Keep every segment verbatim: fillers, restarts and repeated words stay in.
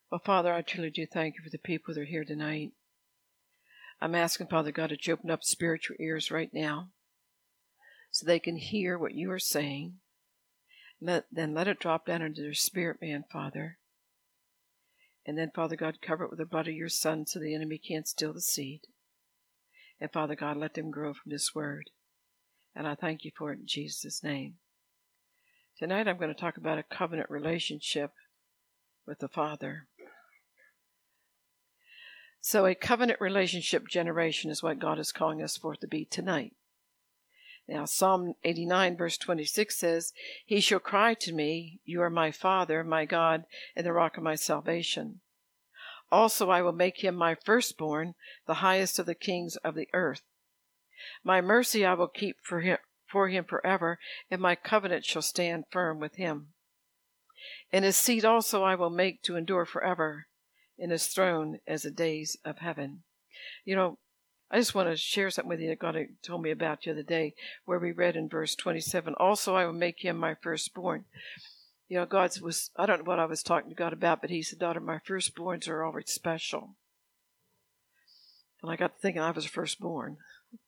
Well, Father, I truly do thank you for the people that are here tonight. I'm asking, Father God, that you open up spiritual ears right now so they can hear what you are saying. Let, then let it drop down into their spirit, man, Father. And then, Father God, cover it with the blood of your Son so the enemy can't steal the seed. And, Father God, let them grow from this word. And I thank you for it in Jesus' name. Tonight I'm going to talk about a covenant relationship with the Father. So a covenant relationship generation is what God is calling us for to be tonight. Now, Psalm eighty-nine, verse twenty-six says, He shall cry to me, You are my Father, my God, and the rock of my salvation. Also I will make him my firstborn, the highest of the kings of the earth. My mercy I will keep for him, for him forever, and my covenant shall stand firm with him. And his seed also I will make to endure forever, and his throne as the days of heaven. You know, I just want to share something with you that God told me about the other day, where we read in verse twenty-seven, Also I will make him my firstborn. You know, God was, I don't know what I was talking to God about, but he said, Daughter, my firstborns are always special. And I got to thinking I was firstborn.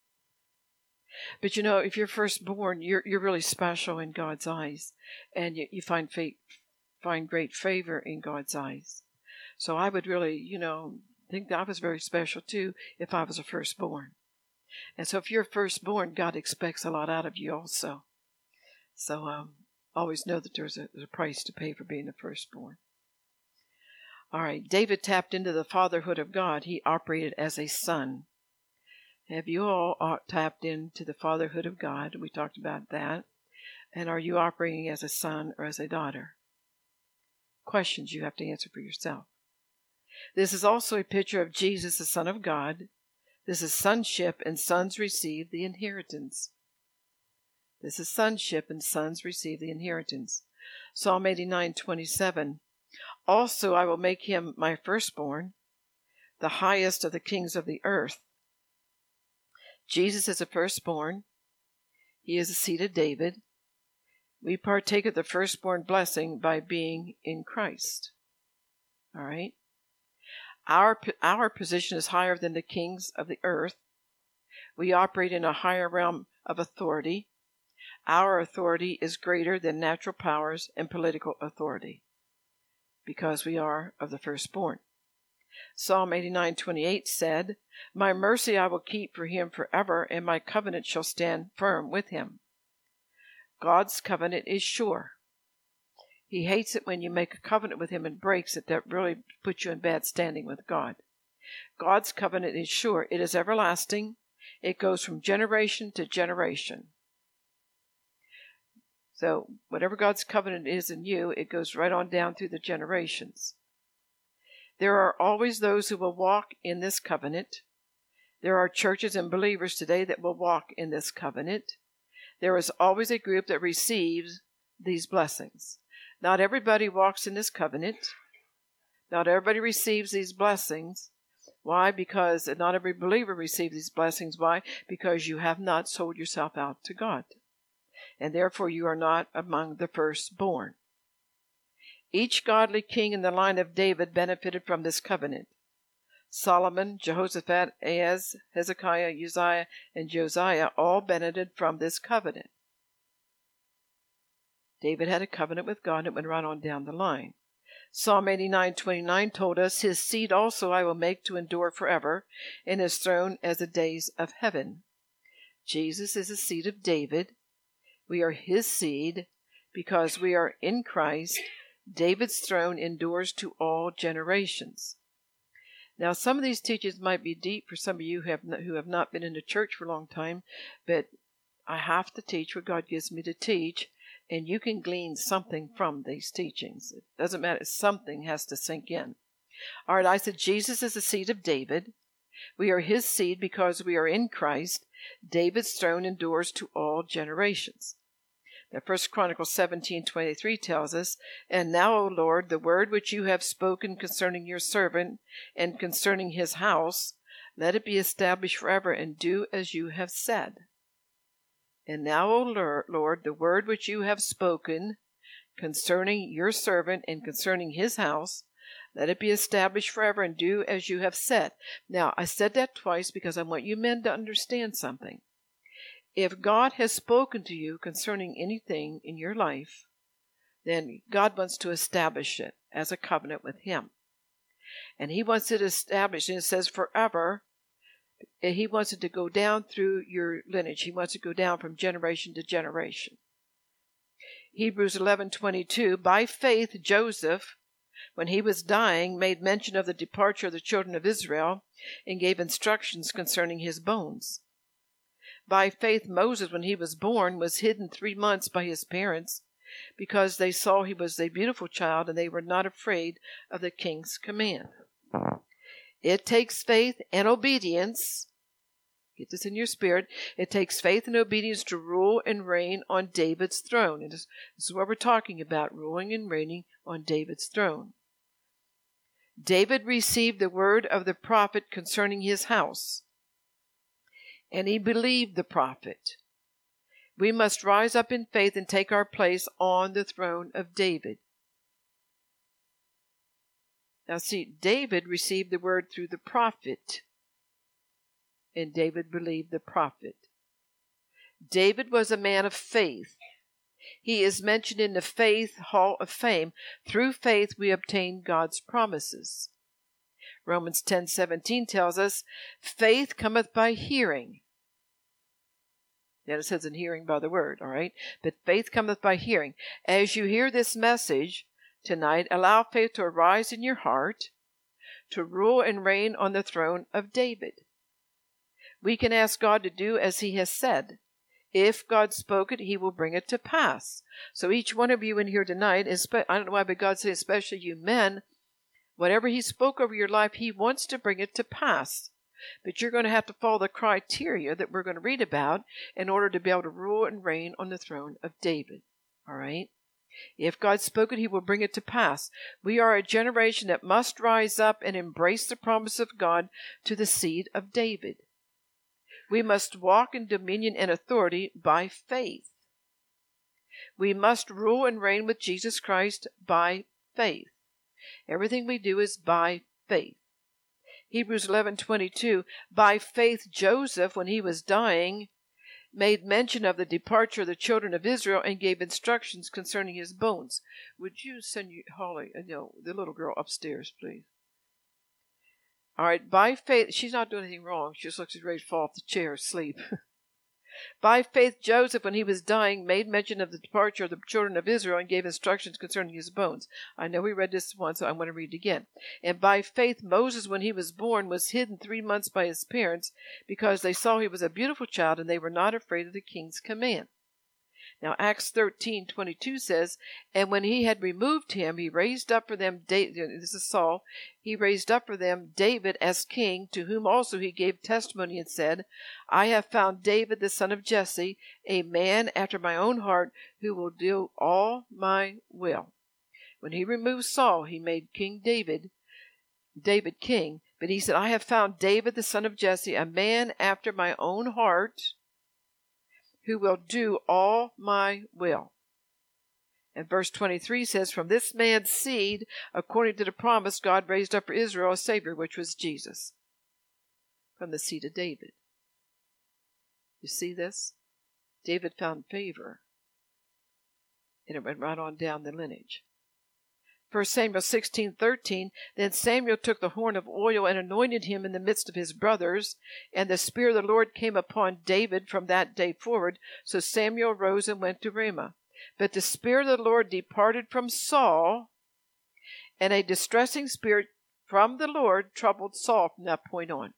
But you know, if you're firstborn, you're you're really special in God's eyes. And you, you find faith, find great favor in God's eyes. So I would really, you know, think that I was very special too if I was a firstborn. And so if you're firstborn, God expects a lot out of you also. So um, always know that there's a, there's a price to pay for being a firstborn. All right, David tapped into the fatherhood of God. He operated as a son. Have you all tapped into the fatherhood of God? We talked about that. And are you operating as a son or as a daughter? Questions you have to answer for yourself. This is also a picture of Jesus, the Son of God. This is sonship, and sons receive the inheritance. This is sonship, and sons receive the inheritance. Psalm eighty-nine, twenty-seven. Also I will make him my firstborn, the highest of the kings of the earth. Jesus is a firstborn. He is the seed of David. We partake of the firstborn blessing by being in Christ. All right? Our, our position is higher than the kings of the earth. We operate in a higher realm of authority. Our authority is greater than natural powers and political authority because we are of the firstborn. Psalm eighty-nine, twenty-eight said, My mercy I will keep for him forever, and my covenant shall stand firm with him. God's covenant is sure. He hates it when you make a covenant with him and breaks it. That really puts you in bad standing with God. God's covenant is sure. It is everlasting. It goes from generation to generation. So whatever God's covenant is in you, it goes right on down through the generations. There are always those who will walk in this covenant. There are churches and believers today that will walk in this covenant. There is always a group that receives these blessings. Not everybody walks in this covenant. Not everybody receives these blessings. Why? Because not every believer receives these blessings. Why? Because you have not sold yourself out to God. And therefore you are not among the firstborn. Each godly king in the line of David benefited from this covenant. Solomon, Jehoshaphat, Ahaz, Hezekiah, Uzziah, and Josiah all benefited from this covenant. David had a covenant with God, and it went right on down the line. Psalm eighty-nine, twenty-nine told us, His seed also I will make to endure forever, and his throne as the days of heaven. Jesus is the seed of David. We are his seed because we are in Christ. David's throne endures to all generations. Now, some of these teachings might be deep for some of you who have not, who have not been in the church for a long time, but I have to teach what God gives me to teach, and you can glean something from these teachings. It doesn't matter. Something has to sink in. All right, I said Jesus is the seed of David. We are his seed because we are in Christ. David's throne endures to all generations. Now, First Chronicles seventeen twenty-three tells us, And now, O Lord, the word which you have spoken concerning your servant and concerning his house, let it be established forever, and do as you have said. And now, O Lord, the word which you have spoken concerning your servant and concerning his house, Let it be established forever, and do as you have said. Now, I said that twice because I want you men to understand something. If God has spoken to you concerning anything in your life, then God wants to establish it as a covenant with Him. And He wants it established, and it says forever. He wants it to go down through your lineage. He wants it to go down from generation to generation. Hebrews eleven twenty-two, by faith Joseph, when he was dying, made mention of the departure of the children of Israel and gave instructions concerning his bones. By faith Moses, when he was born, was hidden three months by his parents, because they saw he was a beautiful child, and they were not afraid of the king's command. It takes faith and obedience. Get this in your spirit. It takes faith and obedience to rule and reign on David's throne. And this, this is what we're talking about, ruling and reigning on David's throne. David received the word of the prophet concerning his house, and he believed the prophet. We must rise up in faith and take our place on the throne of David. Now see, David received the word through the prophet, and David believed the prophet. David was a man of faith. He is mentioned in the Faith Hall of Fame. Through faith we obtain God's promises. Romans ten seventeen tells us, faith cometh by hearing. Then it says in hearing by the word, all right? But faith cometh by hearing. As you hear this message tonight, allow faith to arise in your heart to rule and reign on the throne of David. We can ask God to do as He has said. If God spoke it, He will bring it to pass. So each one of you in here tonight, I don't know why, but God says, especially you men, whatever He spoke over your life, He wants to bring it to pass. But you're going to have to follow the criteria that we're going to read about in order to be able to rule and reign on the throne of David. All right? If God spoke it, He will bring it to pass. We are a generation that must rise up and embrace the promise of God to the seed of David. We must walk in dominion and authority by faith. We must rule and reign with Jesus Christ by faith. Everything we do is by faith. Hebrews eleven twenty-two, by faith Joseph, when he was dying, made mention of the departure of the children of Israel and gave instructions concerning his bones. Would you send you, Holly, uh, no, the little girl upstairs, please? All right, by faith, she's not doing anything wrong. She just looks ready to fall off the chair asleep. By faith Joseph, when he was dying, made mention of the departure of the children of Israel and gave instructions concerning his bones. I know we read this once, so I want to read it again. And by faith Moses, when he was born, was hidden three months by his parents, because they saw he was a beautiful child, and they were not afraid of the king's command. Now Acts thirteen twenty-two says, and when he had removed him, he raised up for them, David, this is Saul, he raised up for them David as king, to whom also he gave testimony and said, I have found David the son of Jesse, a man after my own heart, who will do all my will. When he removed Saul, he made King David, David king, but he said, I have found David the son of Jesse, a man after my own heart, who will do all my will. And verse twenty-three says, from this man's seed, according to the promise, God raised up for Israel a Savior, which was Jesus, from the seed of David. You see this? David found favor, and it went right on down the lineage. First Samuel sixteen thirteen, then Samuel took the horn of oil and anointed him in the midst of his brothers, and the Spirit of the Lord came upon David from that day forward. So Samuel rose and went to Ramah. But the Spirit of the Lord departed from Saul, and a distressing spirit from the Lord troubled Saul from that point on.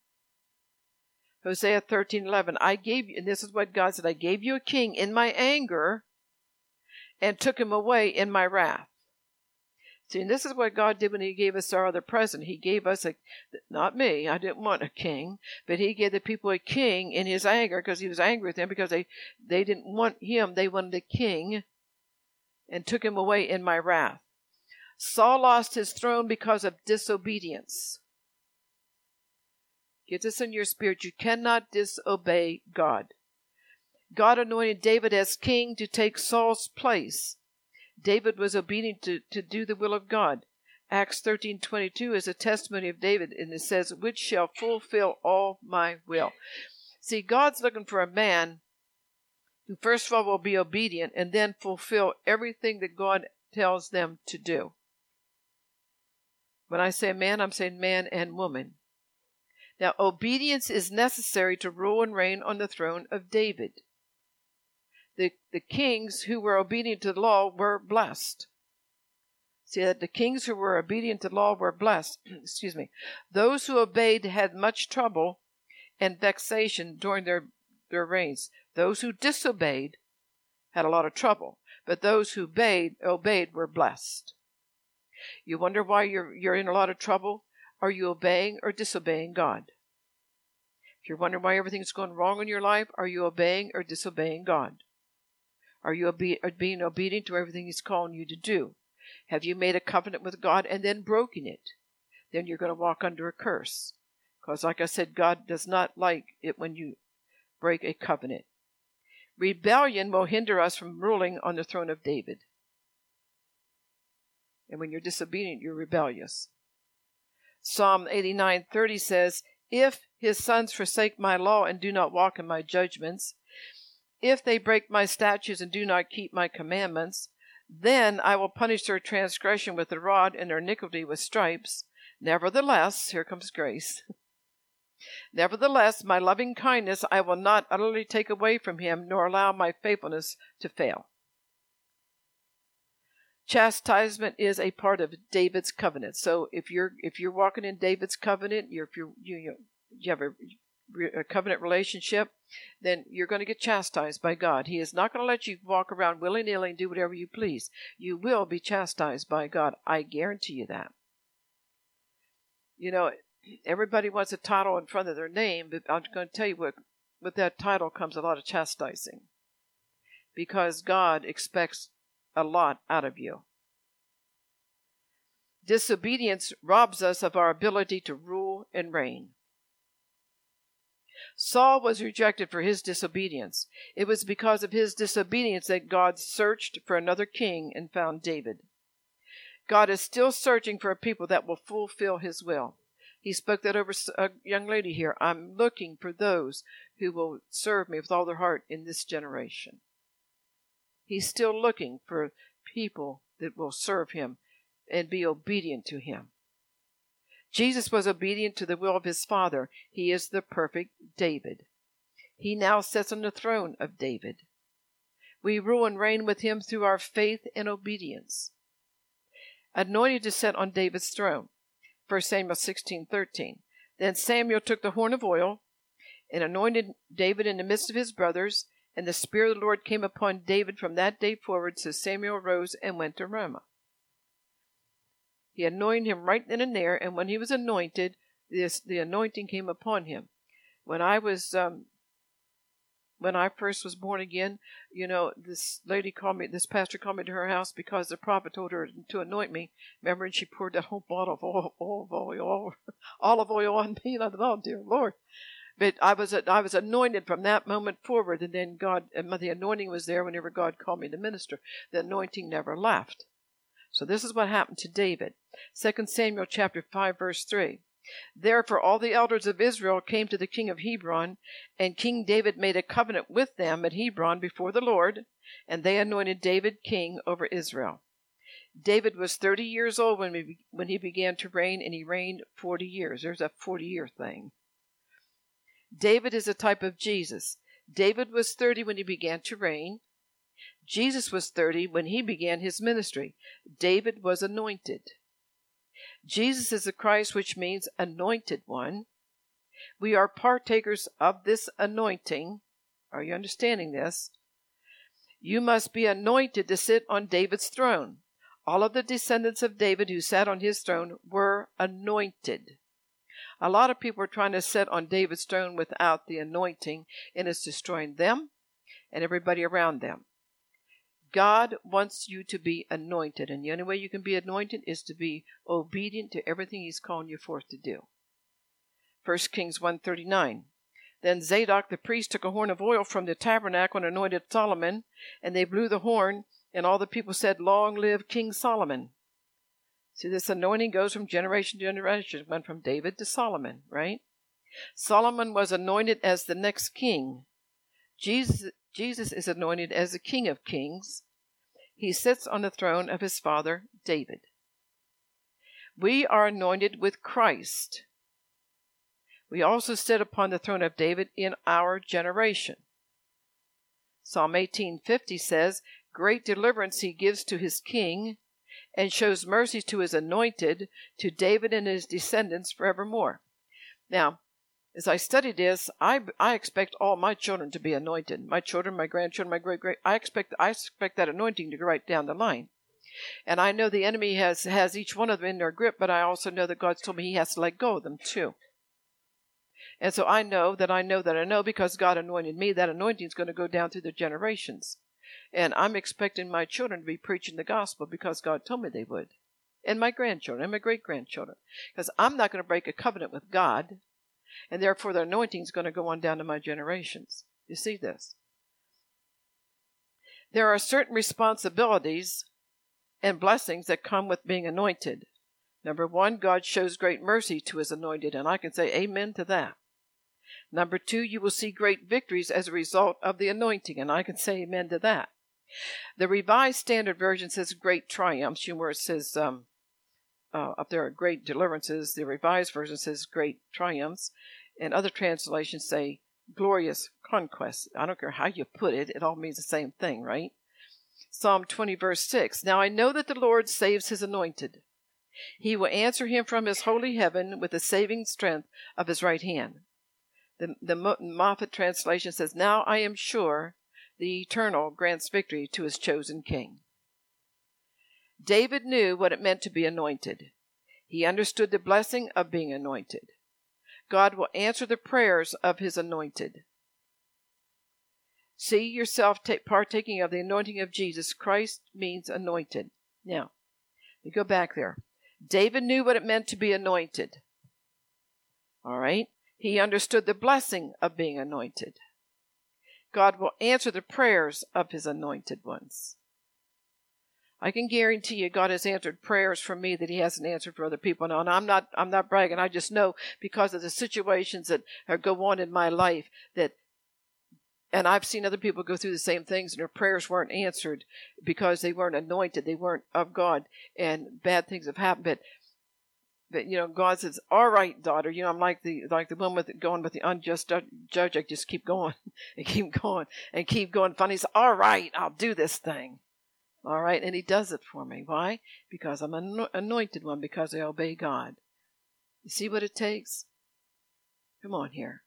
Hosea thirteen eleven, I gave you, and this is what God said, I gave you a king in my anger, and took him away in my wrath. See, and this is what God did when He gave us our other present. He gave us a, not me, I didn't want a king, but He gave the people a king in His anger, because He was angry with them, because they, they didn't want Him, they wanted a king, and took him away in my wrath. Saul lost his throne because of disobedience. Get this in your spirit. You cannot disobey God. God anointed David as king to take Saul's place. David was obedient to, to do the will of God. Acts thirteen twenty-two is a testimony of David, and it says, which shall fulfill all my will. See, God's looking for a man who first of all will be obedient and then fulfill everything that God tells them to do. When I say man, I'm saying man and woman. Now, obedience is necessary to rule and reign on the throne of David. The, the kings who were obedient to the law were blessed. See, that the kings who were obedient to the law were blessed. Excuse me. Those who obeyed had much trouble and vexation during their, their reigns. Those who disobeyed had a lot of trouble, but those who obeyed, obeyed were blessed. You wonder why you're, you're in a lot of trouble? Are you obeying or disobeying God? If you're wondering why everything's going wrong in your life, are you obeying or disobeying God? Are you obe- being obedient to everything He's calling you to do? Have you made a covenant with God and then broken it? Then you're going to walk under a curse. Because like I said, God does not like it when you break a covenant. Rebellion will hinder us from ruling on the throne of David. And when you're disobedient, you're rebellious. Psalm eighty-nine thirty says, if his sons forsake my law and do not walk in my judgments, if they break my statutes and do not keep my commandments, then I will punish their transgression with the rod and their iniquity with stripes. Nevertheless, here comes grace. Nevertheless, my loving kindness I will not utterly take away from him, nor allow my faithfulness to fail. Chastisement is a part of David's covenant. So if you're if you're walking in David's covenant, you're, if you're, you you you have a, a covenant relationship, then you're going to get chastised by God. He is not going to let you walk around willy-nilly and do whatever you please. You will be chastised by God. I guarantee you that. You know, everybody wants a title in front of their name, but I'm going to tell you what, with that title comes a lot of chastising. Because God expects a lot out of you. Disobedience robs us of our ability to rule and reign. Saul was rejected for his disobedience. It was because of his disobedience that God searched for another king and found David. God is still searching for a people that will fulfill his will. He spoke that over a young lady here. I'm looking for those who will serve me with all their heart in this generation. He's still looking for people that will serve him and be obedient to him. Jesus was obedient to the will of his Father. He is the perfect David. He now sits on the throne of David. We rule and reign with him through our faith and obedience. Anointed to sit on David's throne. First Samuel sixteen thirteen. Then Samuel took the horn of oil and anointed David in the midst of his brothers, and the Spirit of the Lord came upon David from that day forward, so Samuel rose and went to Ramah. He anointed him right then and there, and when he was anointed, this the anointing came upon him. When I was, um, when I first was born again, you know, this lady called me, this pastor called me to her house because the prophet told her to anoint me. Remember, and she poured that whole bottle of oil, olive oil, olive oil on me, and I thought, oh dear Lord. But I was I was anointed from that moment forward, and then God, and the anointing was there whenever God called me to minister. The anointing never left. So this is what happened to David. Second Samuel chapter five, verse three. Therefore all the elders of Israel came to the king of Hebron, and King David made a covenant with them at Hebron before the Lord, and they anointed David king over Israel. David was thirty years old when, we, when he began to reign, and he reigned forty years. There's a forty-year thing. David is a type of Jesus. David was thirty when he began to reign. Jesus was thirty when he began his ministry. David was anointed. Jesus is the Christ, which means anointed one. We are partakers of this anointing. Are you understanding this? You must be anointed to sit on David's throne. All of the descendants of David who sat on his throne were anointed. A lot of people are trying to sit on David's throne without the anointing, and it's destroying them and everybody around them. God wants you to be anointed, and the only way you can be anointed is to be obedient to everything he's calling you forth to do. First Kings one thirty-nine. Then Zadok the priest took a horn of oil from the tabernacle and anointed Solomon, and they blew the horn, and all the people said, Long live King Solomon. See, this anointing goes from generation to generation. It went from David to Solomon, right? Solomon was anointed as the next king. Jesus, Jesus is anointed as the King of Kings. He sits on the throne of his father, David. We are anointed with Christ. We also sit upon the throne of David in our generation. Psalm eighteen fifty says, "Great deliverance he gives to his king, and shows mercy to his anointed, to David and his descendants forevermore." Now, as I study this, I, I expect all my children to be anointed. My children, my grandchildren, my great-great, I expect I expect that anointing to go right down the line. And I know the enemy has, has each one of them in their grip, but I also know that God's told me he has to let go of them too. And so I know that I know that I know because God anointed me, that anointing is going to go down through the generations. And I'm expecting my children to be preaching the gospel because God told me they would. And my grandchildren and my great-grandchildren. Because I'm not going to break a covenant with God. And therefore the anointing is going to go on down to my generations. You see this? There are certain responsibilities and blessings that come with being anointed. Number one, God shows great mercy to his anointed. And I can say amen to that. Number two, you will see great victories as a result of the anointing, and I can say amen to that. The Revised Standard Version says great triumphs, you know, where it says um, uh, up there are great deliverances. The Revised Version says great triumphs, and other translations say glorious conquests. I don't care how you put it, it all means the same thing, right? Psalm twenty, verse six, "Now I know that the Lord saves his anointed. He will answer him from his holy heaven with the saving strength of his right hand." The, the Moffat translation says, "Now I am sure the Eternal grants victory to his chosen king." David knew what it meant to be anointed. He understood the blessing of being anointed. God will answer the prayers of his anointed. See yourself ta- partaking of the anointing of Jesus Christ means anointed. Now, let me go back there. David knew what it meant to be anointed. All right? He understood the blessing of being anointed. God will answer the prayers of his anointed ones. I can guarantee you God has answered prayers for me that he hasn't answered for other people. Now, and I'm not, I'm not bragging. I just know because of the situations that are, go on in my life that, and I've seen other people go through the same things and their prayers weren't answered because they weren't anointed. They weren't of God and bad things have happened. But That, you know, God says, "All right, daughter." You know, I'm like the like the one with it, going with the unjust judge. I just keep going and keep going and keep going. Finally, he says, "All right, I'll do this thing." All right, and he does it for me. Why? Because I'm an anointed one. Because I obey God. You see what it takes? Come on here.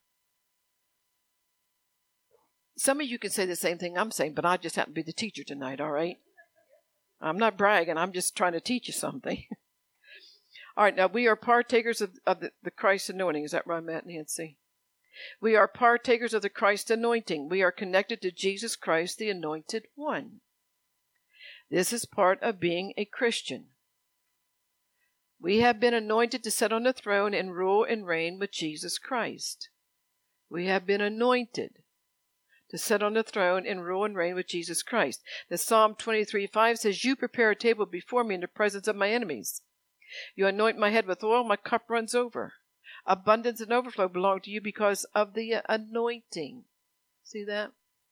Some of you can say the same thing I'm saying, but I just happen to be the teacher tonight. All right, I'm not bragging. I'm just trying to teach you something. All right, now we are partakers of, of the, the Christ anointing. Is that right, Matt, Nancy? We are partakers of the Christ anointing. We are connected to Jesus Christ, the anointed one. This is part of being a Christian. We have been anointed to sit on the throne and rule and reign with Jesus Christ. We have been anointed to sit on the throne and rule and reign with Jesus Christ. The Psalm twenty-three five says, "You prepare a table before me in the presence of my enemies. You anoint my head with oil, my cup runs over. Abundance and overflow belong to you because of the anointing." See that?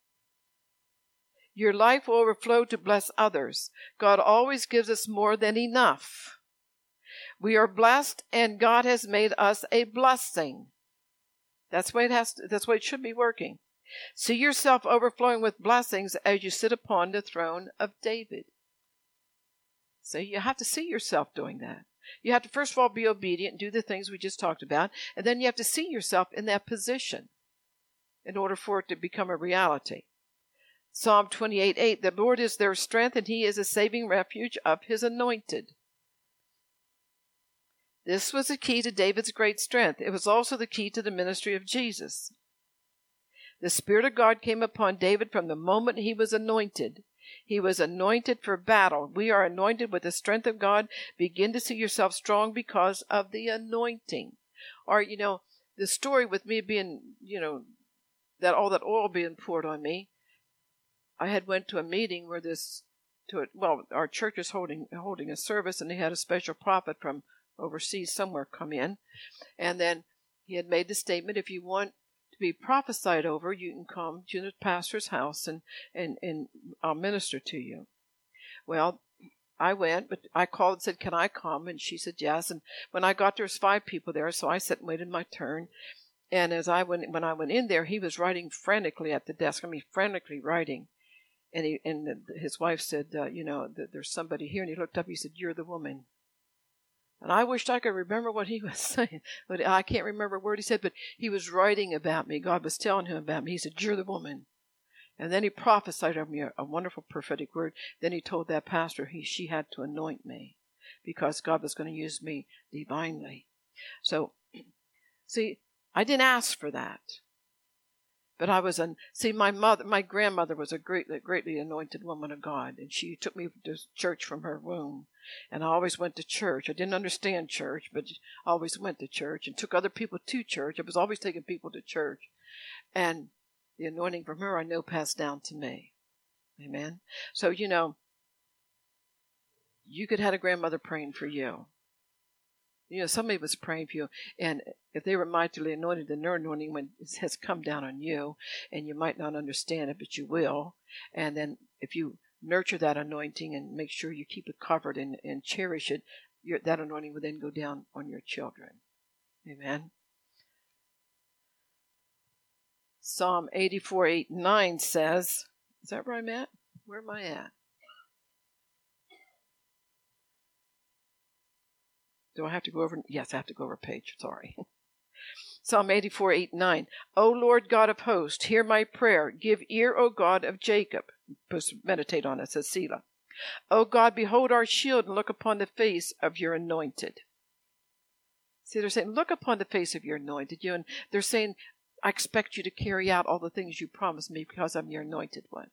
Your life will overflow to bless others. God always gives us more than enough. We are blessed, and God has made us a blessing. That's the way it has to, that's the way it should be working. See yourself overflowing with blessings as you sit upon the throne of David. So you have to see yourself doing that. You have to first of all be obedient and do the things we just talked about, and then you have to see yourself in that position in order for it to become a reality. Psalm twenty-eight eight, "The Lord is their strength, and he is a saving refuge of his anointed." This was the key to David's great strength. It was also the key to the ministry of Jesus. The Spirit of God came upon David from the moment he was anointed. He was anointed for battle. We are anointed with the strength of God. Begin to see yourself strong because of the anointing. Or, you know, the story with me being, you know, that all that oil being poured on me, I had went to a meeting where this to it. Well, our church is holding holding a service, and they had a special prophet from overseas somewhere come in, and then he had made the statement: if you want to be prophesied over, you can come to the pastor's house, and and and I'll minister to you. Well, I went, but I called and said, "Can I come?" And she said yes. And when I got there, was five people there, so I sat and waited my turn. And as I went, when I went in there, he was writing frantically at the desk. I mean, frantically writing. And he and his wife said, uh, "You know, th- there's somebody here." And he looked up. He said, "You're the woman." And I wished I could remember what he was saying, but I can't remember a word he said. But he was writing about me. God was telling him about me. He said, "You're the woman." And then he prophesied over me a, a wonderful prophetic word. Then he told that pastor he she had to anoint me because God was going to use me divinely. So, see, I didn't ask for that. But I was, an, see, my mother, my grandmother was a great, greatly anointed woman of God, and she took me to church from her womb. And I always went to church. I didn't understand church, but I always went to church and took other people to church. I was always taking people to church. And the anointing from her, I know, passed down to me. Amen. So, you know, you could have a grandmother praying for you. You know, somebody was praying for you, and if they were mightily anointed, then their anointing when it has come down on you, and you might not understand it, but you will. And then if you nurture that anointing and make sure you keep it covered and, and cherish it, your, that anointing will then go down on your children. Amen. Psalm eighty-four, eight, nine says, is that where I'm at? Where am I at? Do I have to go over? Yes, I have to go over a page. Sorry. Psalm eighty-four, eight, nine. O Lord God of hosts, hear my prayer. Give ear, O God of Jacob. Meditate on it, says Selah. O God, behold our shield and look upon the face of your anointed. See, they're saying, look upon the face of your anointed. You, and they're saying, I expect you to carry out all the things you promised me because I'm your anointed one.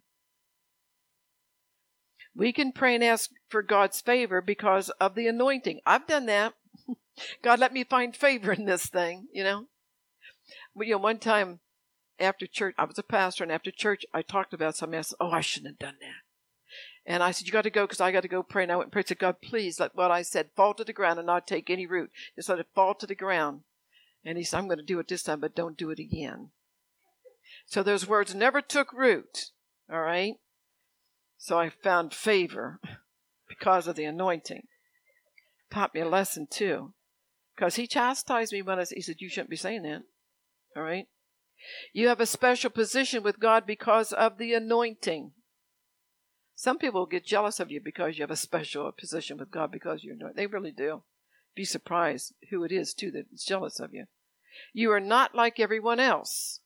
We can pray and ask for God's favor because of the anointing. I've done that. God, let me find favor in this thing, you know. Well, you know, one time after church, I was a pastor, and after church, I talked about something. I said, oh, I shouldn't have done that. And I said, you got to go because I got to go pray. And I went and prayed. I said, God, please, let what I said fall to the ground and not take any root. Just let it fall to the ground. And he said, I'm going to do it this time, but don't do it again. So those words never took root, all right? So I found favor because of the anointing. Taught me a lesson, too. Because he chastised me when I, he said, you shouldn't be saying that. All right? You have a special position with God because of the anointing. Some people get jealous of you because you have a special position with God because you're anointed. They really do. Be surprised who it is, too, that's jealous of you. You are not like everyone else.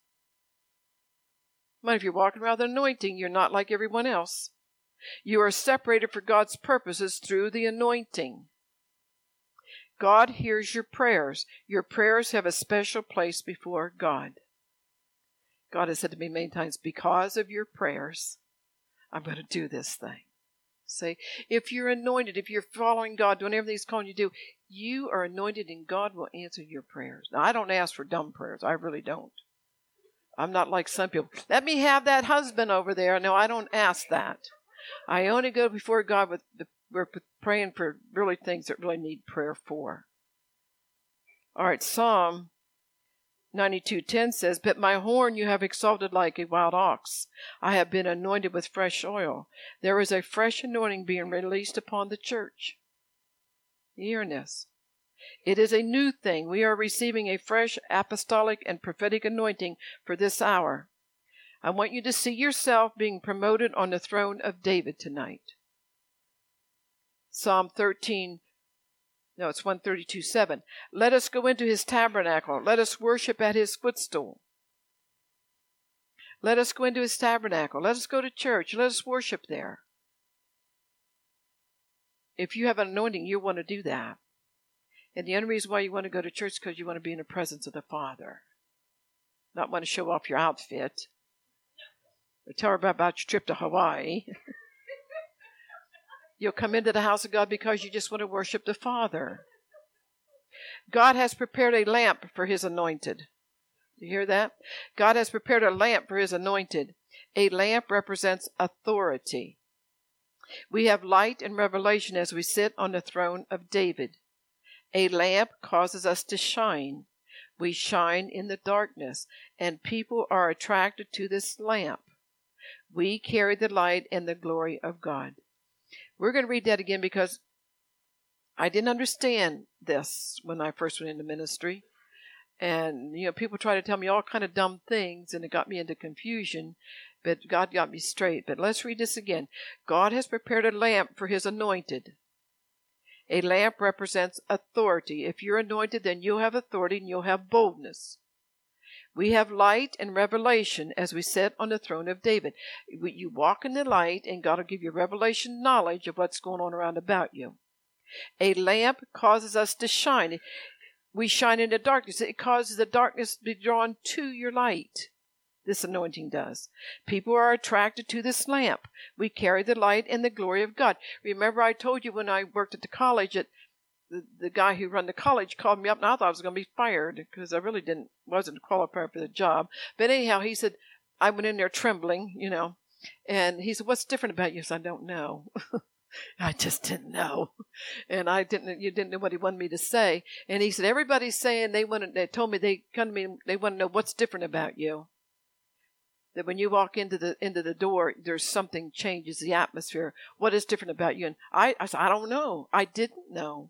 But if you're walking around with anointing, you're not like everyone else. You are separated for God's purposes through the anointing. God hears your prayers. Your prayers have a special place before God. God has said to me many times, because of your prayers, I'm going to do this thing. See, if you're anointed, if you're following God, doing everything He's calling you to do, you are anointed and God will answer your prayers. Now, I don't ask for dumb prayers. I really don't. I'm not like some people. Let me have that husband over there. No, I don't ask that. I only go before God with the, we're praying for really things that really need prayer for. All right, Psalm ninety-two ten says, but my horn you have exalted like a wild ox. I have been anointed with fresh oil. There is a fresh anointing being released upon the church. You hearing this? It is a new thing. We are receiving a fresh apostolic and prophetic anointing for this hour. I want you to see yourself being promoted on the throne of David tonight. Psalm thirteen, no, it's one thirty-two seven. Let us go into his tabernacle. Let us worship at his footstool. Let us go into his tabernacle. Let us go to church. Let us worship there. If you have an anointing, you want to do that. And the only reason why you want to go to church is because you want to be in the presence of the Father. Not want to show off your outfit. Or tell her about your trip to Hawaii. You'll come into the house of God because you just want to worship the Father. God has prepared a lamp for his anointed. You hear that? God has prepared a lamp for his anointed. A lamp represents authority. We have light and revelation as we sit on the throne of David. A lamp causes us to shine. We shine in the darkness, and people are attracted to this lamp. We carry the light and the glory of God. We're going to read that again because I didn't understand this when I first went into ministry. And, you know, people try to tell me all kind of dumb things, and it got me into confusion. But God got me straight. But let's read this again. God has prepared a lamp for his anointed. A lamp represents authority. If you're anointed, then you'll have authority and you'll have boldness. We have light and revelation as we sit on the throne of David. You walk in the light, and God will give you revelation knowledge of what's going on around about you. A lamp causes us to shine. We shine in the darkness. It causes the darkness to be drawn to your light. This anointing does. People are attracted to this lamp. We carry the light and the glory of God. Remember, I told you when I worked at the college, that the, the guy who ran the college called me up, and I thought I was going to be fired because I really didn't wasn't qualified for the job. But anyhow, he said, I went in there trembling, you know, and he said, "What's different about you?" I said, "I don't know." I just didn't know. And I didn't, you didn't know what he wanted me to say. And he said, "Everybody's saying they want to, they told me they come to me, they want to know what's different about you. That when you walk into the, into the door, there's something changes the atmosphere. What is different about you?" And I, I said, "I don't know. I didn't know."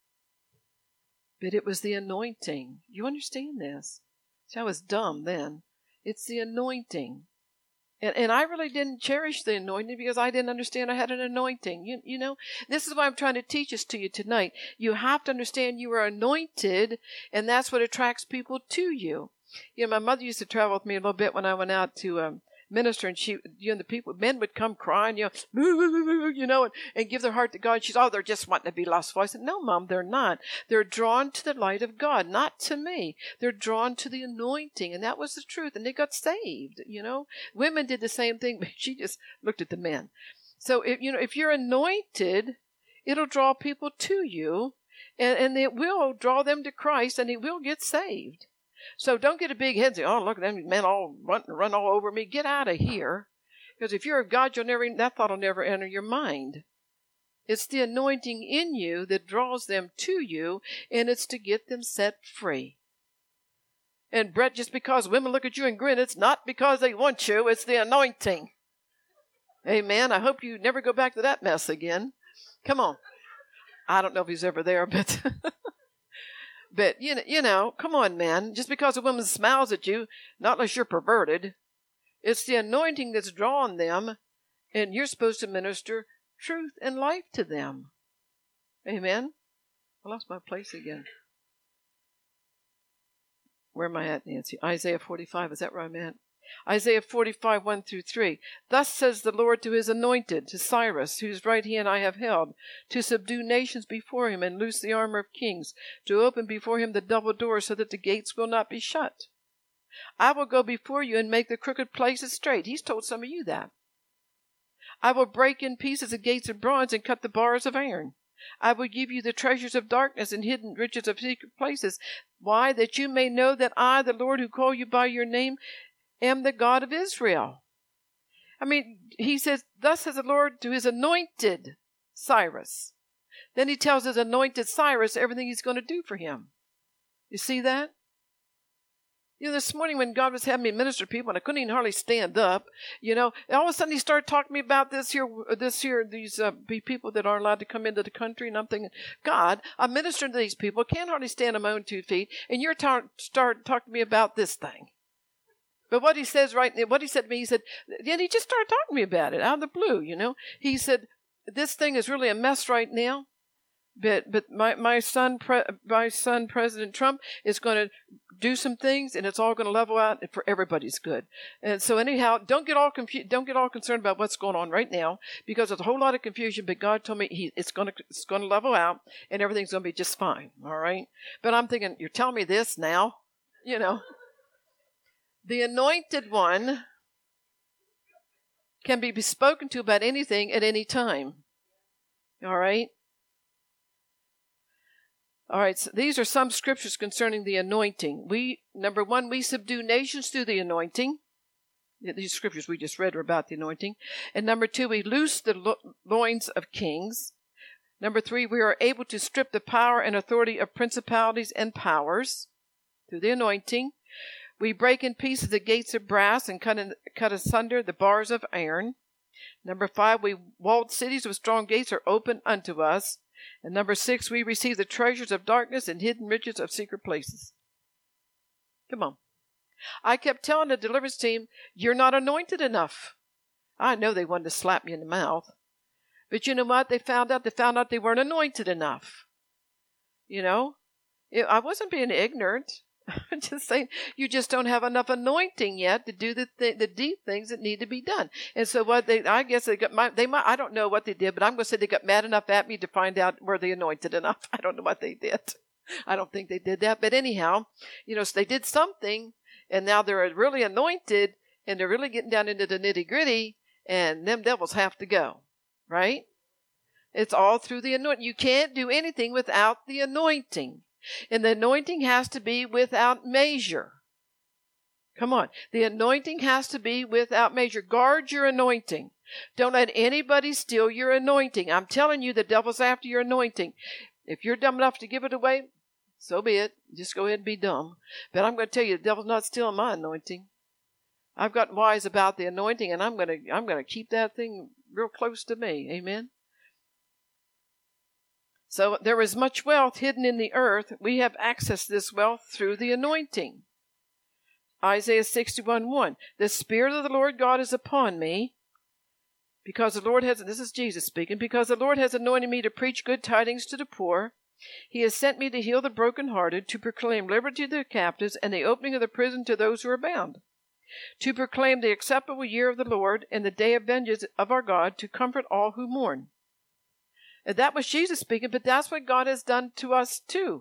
But it was the anointing. You understand this? See, I was dumb then. It's the anointing. And, and I really didn't cherish the anointing because I didn't understand I had an anointing. You, you know, this is why I'm trying to teach this to you tonight. You have to understand you are anointed, and that's what attracts people to you. You know, my mother used to travel with me a little bit when I went out to um, minister, and she, you know, the people, men would come crying, you know, you know, and, and give their heart to God. She's, "Oh, they're just wanting to be lost." I said, "No, Mom, they're not. They're drawn to the light of God, not to me. They're drawn to the anointing," and that was the truth. And they got saved. You know, women did the same thing, but she just looked at the men. So if you know, if you're anointed, it'll draw people to you, and, and it will draw them to Christ, and they will get saved. So don't get a big head and say, "Oh, look at them men all run, run all over me." Get out of here. Because if you're of God, you'll never, that thought will never enter your mind. It's the anointing in you that draws them to you, and it's to get them set free. And Brett, just because women look at you and grin, it's not because they want you, it's the anointing. Amen. I hope you never go back to that mess again. Come on. I don't know if he's ever there, but... But, you know, you know, come on, man. Just because a woman smiles at you, not unless you're perverted, it's the anointing that's drawn them, and you're supposed to minister truth and life to them. Amen? I lost my place again. Where am I at, Nancy? Isaiah forty-five. Is that where I'm at? Isaiah forty-five, one through three. "Thus says the Lord to his anointed, to Cyrus, whose right hand I have held, to subdue nations before him and loose the armor of kings, to open before him the double doors so that the gates will not be shut. I will go before you and make the crooked places straight." He's told some of you that. "I will break in pieces the gates of bronze and cut the bars of iron. I will give you the treasures of darkness and hidden riches of secret places. Why? That you may know that I, the Lord who call you by your name, am the God of Israel." I mean, he says, "Thus says the Lord to his anointed Cyrus." Then he tells his anointed Cyrus everything he's going to do for him. You see that? You know, this morning when God was having me minister to people, and I couldn't even hardly stand up, you know, all of a sudden he started talking to me about this here, this here, these uh, people that aren't allowed to come into the country, and I'm thinking, God, I'm ministering to these people, can't hardly stand on my own two feet, and you're ta- start talking to me about this thing. But what he says right, what he said to me, he said, and he just started talking to me about it out of the blue, you know. He said, "This thing is really a mess right now, but but my my son, pre, my son, President Trump, is going to do some things, and it's all going to level out for everybody's good." And so, anyhow, don't get all confused, don't get all concerned about what's going on right now, because there's a whole lot of confusion. But God told me he, it's going to it's going to level out, and everything's going to be just fine. All right. But I'm thinking, you're telling me this now, you know. The anointed one can be spoken to about anything at any time. All right? All right, so these are some scriptures concerning the anointing. We, number one, we subdue nations through the anointing. These scriptures we just read are about the anointing. And number two, we loose the lo- loins of kings. Number three, we are able to strip the power and authority of principalities and powers through the anointing. We break in pieces the gates of brass and cut, in, cut asunder the bars of iron. Number five, we walled cities with strong gates are open unto us. And number six, we receive the treasures of darkness and hidden riches of secret places. Come on. I kept telling the deliverance team, you're not anointed enough. I know they wanted to slap me in the mouth. But you know what? They found out, they found out they weren't anointed enough. You know, it, I wasn't being ignorant. I'm just saying, you just don't have enough anointing yet to do the th- the deep things that need to be done. And so what they, I guess they got my, they might, I don't know what they did, but I'm going to say they got mad enough at me to find out were they anointed enough. I don't know what they did. I don't think they did that. But anyhow, you know, so they did something, and now they're really anointed, and they're really getting down into the nitty gritty, and them devils have to go, right? It's all through the anointing. You can't do anything without the anointing. And the anointing has to be without measure. Come on. The anointing has to be without measure. Guard your anointing. Don't let anybody steal your anointing. I'm telling you, the devil's after your anointing. If you're dumb enough to give it away, so be it. Just go ahead and be dumb. But I'm going to tell you, the devil's not stealing my anointing. I've gotten wise about the anointing, and I'm going to I'm going to keep that thing real close to me. Amen. So there is much wealth hidden in the earth. We have accessed this wealth through the anointing. Isaiah sixty-one one. The Spirit of the Lord God is upon me, because the Lord has, this is Jesus speaking, because the Lord has anointed me to preach good tidings to the poor. He has sent me to heal the brokenhearted, to proclaim liberty to the captives, and the opening of the prison to those who are bound, to proclaim the acceptable year of the Lord and the day of vengeance of our God, to comfort all who mourn. And that was Jesus speaking, but that's what God has done to us too.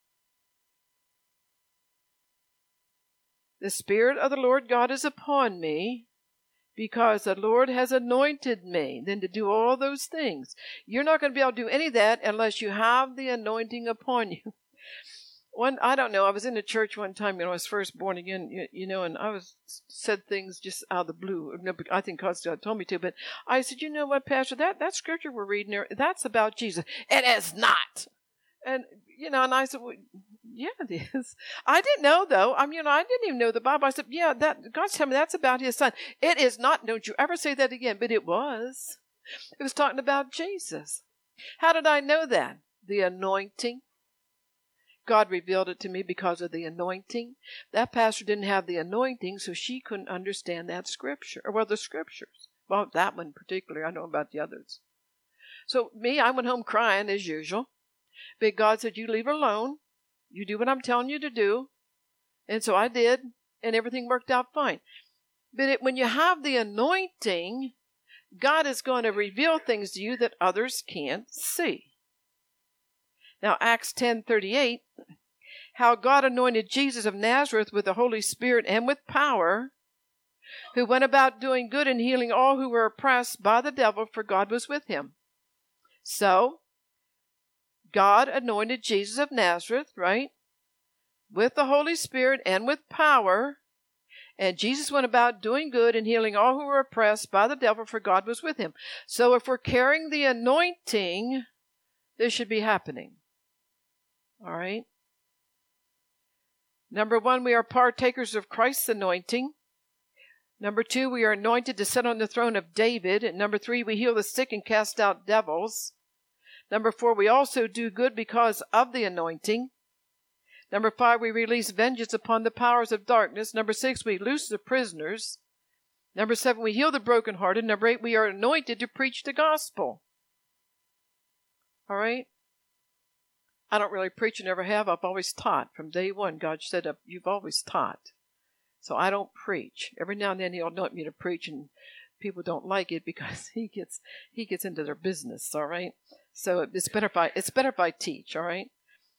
The Spirit of the Lord God is upon me, because the Lord has anointed me then to do all those things. You're not going to be able to do any of that unless you have the anointing upon you. One, I don't know, I was in a church one time when I was first born again, you, you know, and I was said things just out of the blue. No, I think God told me to, but I said, you know what, Pastor, that, that scripture we're reading there, that's about Jesus. It is not. And, you know, and I said, well, yeah, it is. I didn't know, though. I mean, you know, I didn't even know the Bible. I said, yeah, that God's telling me that's about his son. It is not. Don't you ever say that again. But it was. It was talking about Jesus. How did I know that? The anointing. God revealed it to me because of the anointing. That pastor didn't have the anointing, so she couldn't understand that scripture. Or, well, the scriptures. Well, that one particularly. I know about the others. So, me, I went home crying as usual. But God said, you leave her alone. You do what I'm telling you to do. And so I did, and everything worked out fine. But it, when you have the anointing, God is going to reveal things to you that others can't see. Now, Acts ten thirty-eight, how God anointed Jesus of Nazareth with the Holy Spirit and with power, who went about doing good and healing all who were oppressed by the devil, for God was with him. So, God anointed Jesus of Nazareth, right, with the Holy Spirit and with power, and Jesus went about doing good and healing all who were oppressed by the devil, for God was with him. So if we're carrying the anointing, this should be happening. All right? Number one, we are partakers of Christ's anointing. Number two, we are anointed to sit on the throne of David. And number three, we heal the sick and cast out devils. Number four, we also do good because of the anointing. Number five, we release vengeance upon the powers of darkness. Number six, we loose the prisoners. Number seven, we heal the brokenhearted. Number eight, we are anointed to preach the gospel. All right? I don't really preach and never have. I've always taught. From day one, God said, you've always taught. So I don't preach. Every now and then he'll anoint me to preach, and people don't like it because he gets he gets into their business, all right? So it's better if I, it's better if I teach, all right?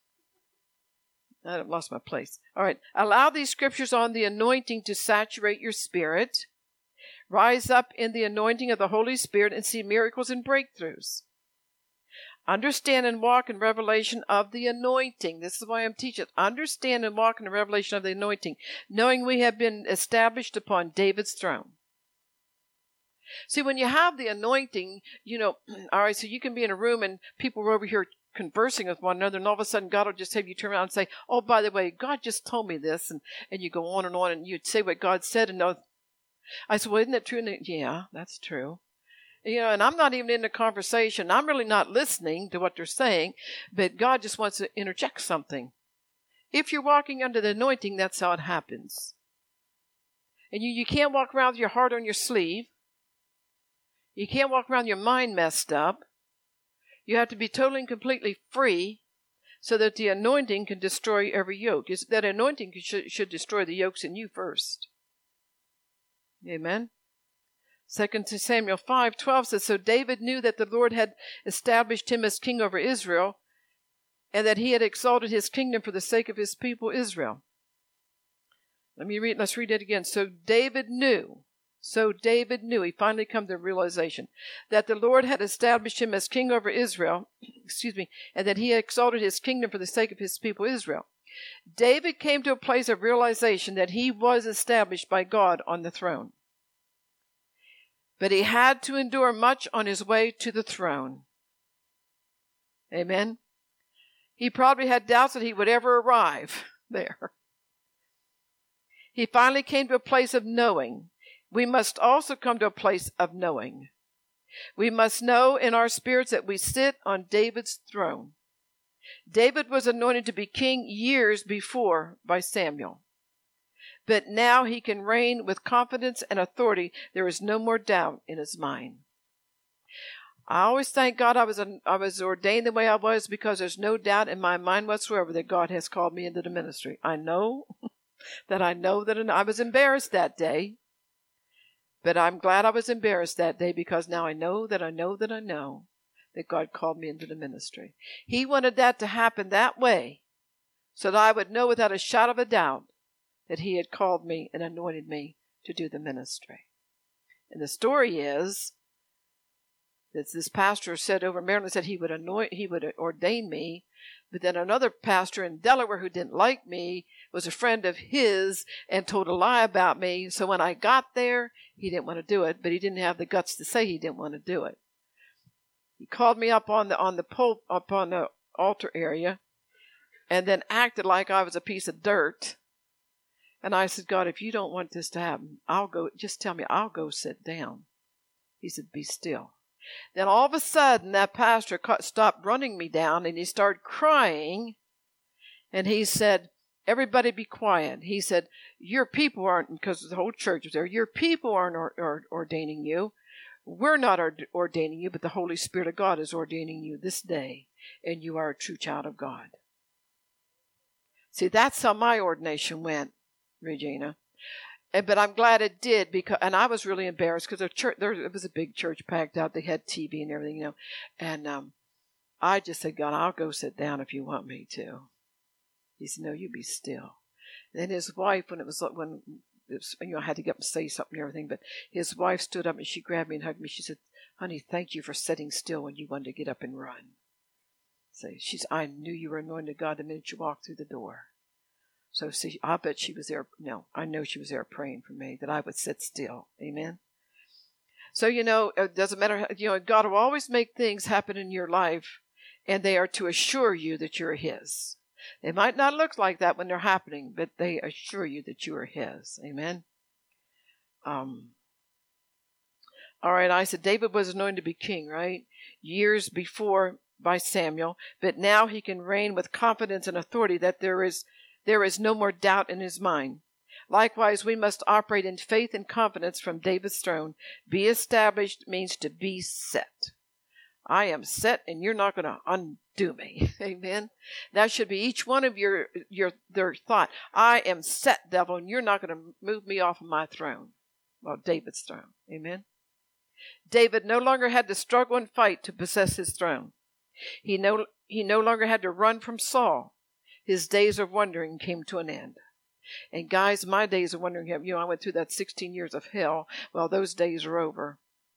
I've lost my place. All right. Allow these scriptures on the anointing to saturate your spirit. Rise up in the anointing of the Holy Spirit and see miracles and breakthroughs. Understand and walk in revelation of the anointing. This is why I'm teaching. Understand and walk in the revelation of the anointing, knowing we have been established upon David's throne. See, when you have the anointing, you know, all right, so you can be in a room and people are over here conversing with one another, and all of a sudden God will just have you turn around and say, oh, by the way, God just told me this, and, and you go on and on, and you'd say what God said, and know. I said, well, isn't that true? And they, yeah, that's true. You know, and I'm not even in the conversation. I'm really not listening to what they're saying, but God just wants to interject something. If you're walking under the anointing, that's how it happens. And you, you can't walk around with your heart on your sleeve. You can't walk around with your mind messed up. You have to be totally and completely free so that the anointing can destroy every yoke. That anointing should, should destroy the yokes in you first. Amen. Second Samuel five twelve says, so David knew that the Lord had established him as king over Israel, and that he had exalted his kingdom for the sake of his people Israel. Let me read, let's read it again. So David knew, so David knew, he finally come to the realization, that the Lord had established him as king over Israel, excuse me, and that he had exalted his kingdom for the sake of his people Israel. David came to a place of realization that he was established by God on the throne. But he had to endure much on his way to the throne. Amen. He probably had doubts that he would ever arrive there. He finally came to a place of knowing. We must also come to a place of knowing. We must know in our spirits that we sit on David's throne. David was anointed to be king years before by Samuel. But now he can reign with confidence and authority. There is no more doubt in his mind. I always thank God I was I was ordained the way I was because there's no doubt in my mind whatsoever that God has called me into the ministry. I know that I know that I was embarrassed that day. But I'm glad I was embarrassed that day because now I know that I know that I know that God called me into the ministry. He wanted that to happen that way so that I would know without a shadow of a doubt that he had called me and anointed me to do the ministry. And the story is that this pastor said over in Maryland said he would anoint, he would ordain me, but then another pastor in Delaware who didn't like me was a friend of his and told a lie about me. So when I got there, he didn't want to do it, but he didn't have the guts to say he didn't want to do it. He called me up on the on the pul- up on the altar area, and then acted like I was a piece of dirt. And I said, God, if you don't want this to happen, I'll go, just tell me, I'll go sit down. He said, be still. Then all of a sudden, that pastor stopped running me down, and he started crying. And he said, everybody be quiet. He said, your people aren't, because the whole church was there, your people aren't or, or, ordaining you. We're not ordaining you, but the Holy Spirit of God is ordaining you this day, and you are a true child of God. See, that's how my ordination went, Regina. And, but I'm glad it did, because, and I was really embarrassed because the church, there it was a big church packed out. They had T V and everything, you know. And um, I just said, God, I'll go sit down if you want me to. He said, no, you be still. And then his wife, when it was when it was, you know, I had to get up and say something and everything, but his wife stood up and she grabbed me and hugged me. She said, honey, thank you for sitting still when you wanted to get up and run. So she's, I knew you were anointed of God the minute you walked through the door. So see, I bet she was there. No, I know she was there praying for me that I would sit still. Amen. So, you know, it doesn't matter. You know, God will always make things happen in your life, and they are to assure you that you're His. They might not look like that when they're happening, but they assure you that you are His. Amen. Um. All right, I said David was anointed to be king, right? Years before by Samuel, but now he can reign with confidence and authority that there is There is no more doubt in his mind. Likewise, we must operate in faith and confidence from David's throne. Be established means to be set. I am set, and you're not going to undo me. Amen. That should be each one of your your their thought. I am set, devil, and you're not going to move me off of my throne. Well, David's throne. Amen. David no longer had to struggle and fight to possess his throne. He no he no longer had to run from Saul. His days of wandering came to an end. And guys, my days of wandering, you know, I went through that sixteen years of hell. Well, those days are over.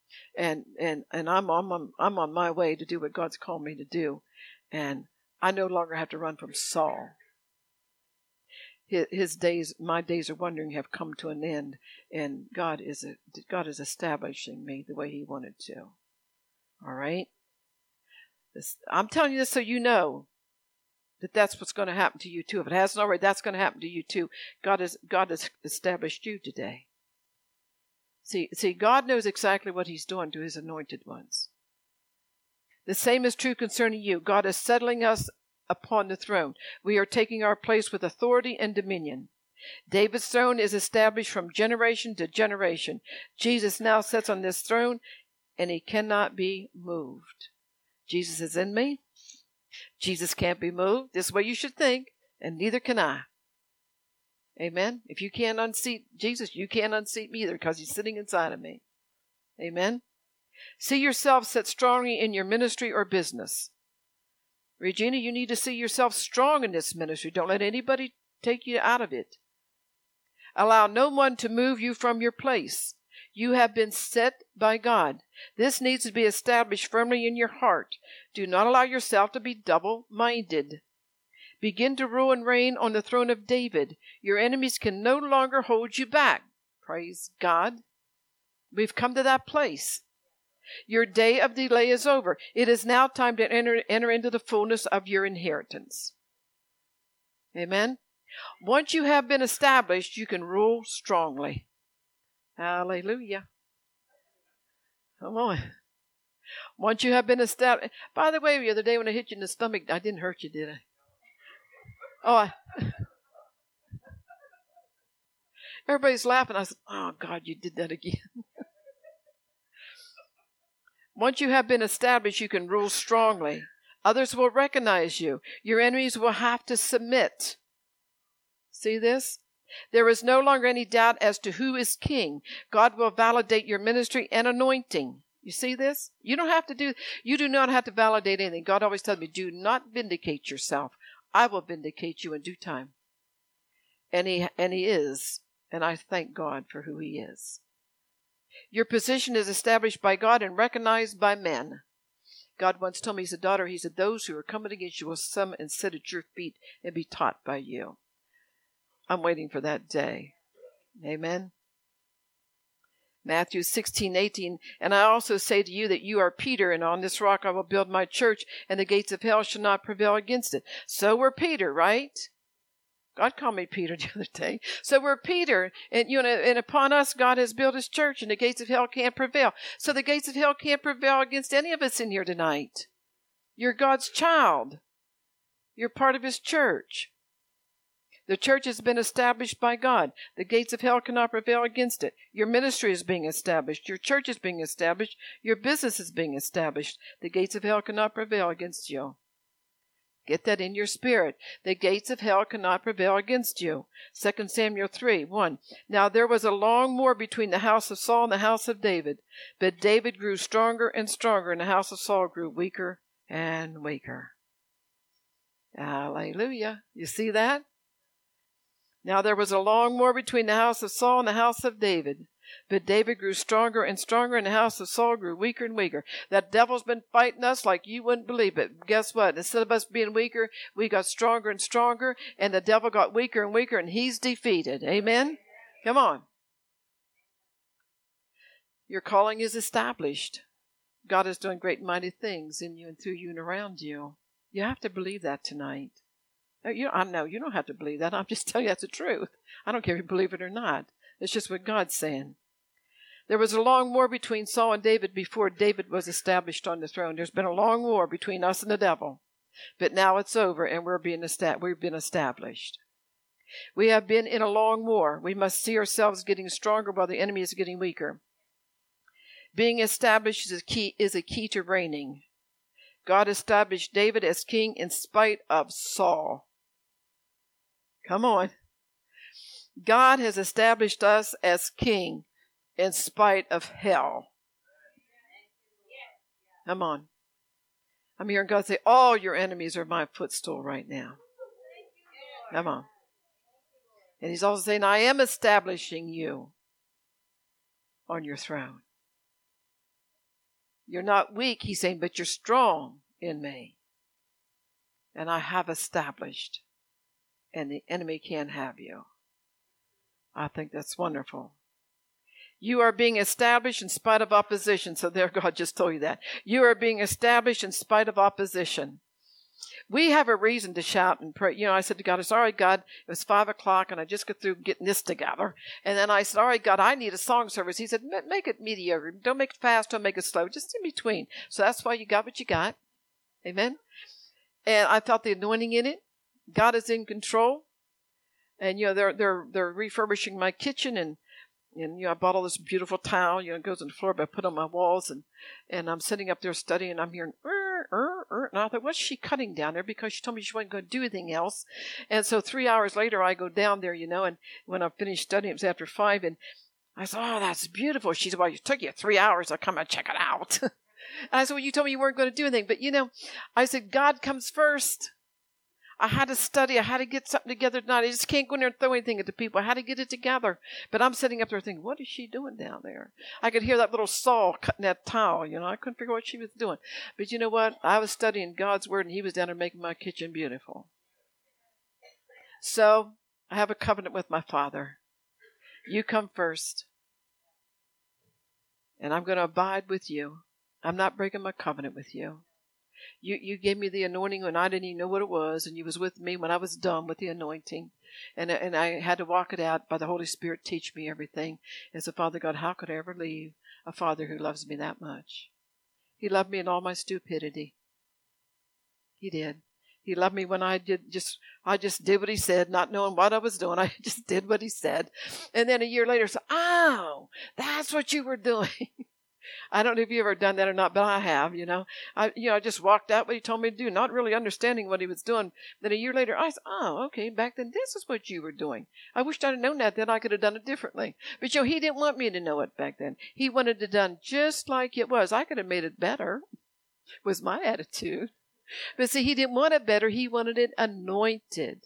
And and and I'm on I'm on my way to do what God's called me to do, and I no longer have to run from Saul. His, his days, my days of wandering have come to an end, and God is a, God is establishing me the way He wanted to. All right. This, I'm telling you this so you know that that's what's going to happen to you too. If it hasn't already, that's going to happen to you too. God has God has established you today. See, see, God knows exactly what He's doing to His anointed ones. The same is true concerning you. God is settling us upon the throne. We are taking our place with authority and dominion. David's throne is established from generation to generation. Jesus now sits on this throne, and He cannot be moved. Jesus is in me. Jesus can't be moved. This is what you should think, and neither can I. Amen. If you can't unseat Jesus, you can't unseat me either, because He's sitting inside of me. Amen. See yourself set strongly in your ministry or business. Regina, you need to see yourself strong in this ministry. Don't let anybody take you out of it. Allow no one to move you from your place. You have been set by God. This needs to be established firmly in your heart. Do not allow yourself to be double-minded. Begin to rule and reign on the throne of David. Your enemies can no longer hold you back. Praise God. We've come to that place. Your day of delay is over. It is now time to enter, enter into the fullness of your inheritance. Amen. Once you have been established, you can rule strongly. Hallelujah. Come on. Once you have been established. By the way, the other day when I hit you in the stomach, I didn't hurt you, did I? Oh, I, everybody's laughing. I said, oh, God, you did that again. Once you have been established, you can rule strongly. Others will recognize you. Your enemies will have to submit. See this? There is no longer any doubt as to who is king. God will validate your ministry and anointing. You see this? You don't have to do, you do not have to validate anything. God always tells me, do not vindicate yourself. I will vindicate you in due time. And he, and he is. And I thank God for who He is. Your position is established by God and recognized by men. God once told me, He said, daughter, He said, those who are coming against you will come and sit at your feet and be taught by you. I'm waiting for that day. Amen. Matthew sixteen eighteen, and I also say to you that you are Peter, and on this rock I will build my church, and the gates of hell shall not prevail against it. So we're Peter, right? God called me Peter the other day. So we're Peter, and you know, and upon us God has built His church, and the gates of hell can't prevail. So the gates of hell can't prevail against any of us in here tonight. You're God's child. You're part of His church. The church has been established by God. The gates of hell cannot prevail against it. Your ministry is being established. Your church is being established. Your business is being established. The gates of hell cannot prevail against you. Get that in your spirit. The gates of hell cannot prevail against you. Second Samuel three, one. Now there was a long war between the house of Saul and the house of David. But David grew stronger and stronger, and the house of Saul grew weaker and weaker. Hallelujah. You see that? Now there was a long war between the house of Saul and the house of David. But David grew stronger and stronger, and the house of Saul grew weaker and weaker. That devil's been fighting us like you wouldn't believe it. Guess what? Instead of us being weaker, we got stronger and stronger, and the devil got weaker and weaker, and he's defeated. Amen? Come on. Your calling is established. God is doing great and mighty things in you and through you and around you. You have to believe that tonight. You, I know you don't have to believe that. I'm just telling you that's the truth. I don't care if you believe it or not. It's just what God's saying. There was a long war between Saul and David before David was established on the throne. There's been a long war between us and the devil. But now it's over, and we're being esta- we've been established. We have been in a long war. We must see ourselves getting stronger while the enemy is getting weaker. Being established is a key, is a key to reigning. God established David as king in spite of Saul. Come on. God has established us as king in spite of hell. Come on. I'm hearing God say, all your enemies are my footstool right now. Come on. And He's also saying, I am establishing you on your throne. You're not weak, he's saying, but you're strong in me. And I have established, and the enemy can't have you. I think that's wonderful. You are being established in spite of opposition. So there, God just told you that. You are being established in spite of opposition. We have a reason to shout and pray. You know, I said to God, it's all right, God, it was five o'clock and I just got through getting this together. And then I said, all right, God, I need a song service. He said, make it mediocre. Don't make it fast. Don't make it slow. Just in between. So that's why you got what you got. Amen. And I felt the anointing in it. God is in control. And, you know, they're, they're, they're refurbishing my kitchen, and, and, you know, I bought all this beautiful tile, you know, it goes on the floor, but I put on my walls, and, and I'm sitting up there studying, and I'm hearing, er, er, er, and I thought, what's she cutting down there? Because she told me she wasn't going to do anything else. And so three hours later, I go down there, you know, and when I finished studying, it was after five, and I said, oh, that's beautiful. She said, well, it took you three hours. I'll come and check it out. And I said, well, you told me you weren't going to do anything. But, you know, I said, God comes first. I had to study. I had to get something together tonight. I just can't go in there and throw anything at the people. I had to get it together. But I'm sitting up there thinking, what is she doing down there? I could hear that little saw cutting that towel. You know, I couldn't figure out what she was doing. But you know what? I was studying God's Word, and He was down there making my kitchen beautiful. So I have a covenant with my Father. You come first. And I'm going to abide with you. I'm not breaking my covenant with you. You you gave me the anointing when I didn't even know what it was, and you was with me when I was done with the anointing. And, and I had to walk it out by the Holy Spirit teach me everything. And so, Father God, how could I ever leave a Father who loves me that much? He loved me in all my stupidity. He did. He loved me when I did just I just did what He said, not knowing what I was doing. I just did what He said. And then a year later, said, oh, that's what you were doing. I don't know if you've ever done that or not, but I have, you know. I you know, I just walked out what He told me to do, not really understanding what He was doing. Then a year later, I said, oh, okay, back then this is what you were doing. I wished I'd have known that, then I could have done it differently. But, you know, He didn't want me to know it back then. He wanted it done just like it was. I could have made it better, was my attitude. But see, He didn't want it better. He wanted it anointed.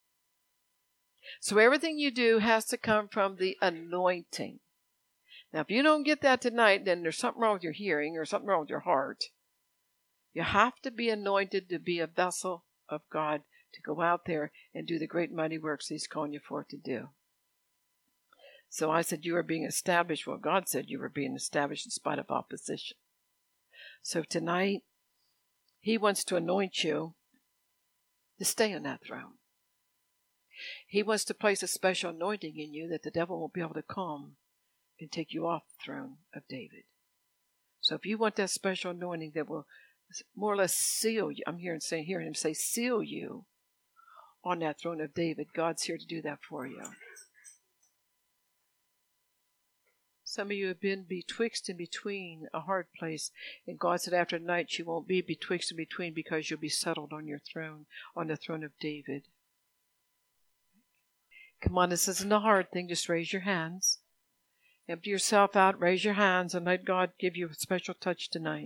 So everything you do has to come from the anointing. Now, if you don't get that tonight, then there's something wrong with your hearing or something wrong with your heart. You have to be anointed to be a vessel of God, to go out there and do the great mighty works He's calling you for to do. So I said you are being established. Well, God said you were being established in spite of opposition. So tonight, He wants to anoint you to stay on that throne. He wants to place a special anointing in you that the devil won't be able to come and take you off the throne of David. So if you want that special anointing that will more or less seal you, I'm hearing, saying, hearing Him say, seal you on that throne of David, God's here to do that for you. Some of you have been betwixt and between a hard place, and God said after tonight you won't be betwixt and between because you'll be settled on your throne, on the throne of David. Come on, this isn't a hard thing. Just raise your hands. Empty yourself out, raise your hands, and let God give you a special touch tonight.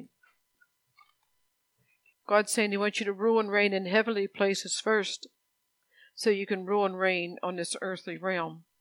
God's saying He wants you to rule and reign in heavenly places first, so you can rule and reign on this earthly realm.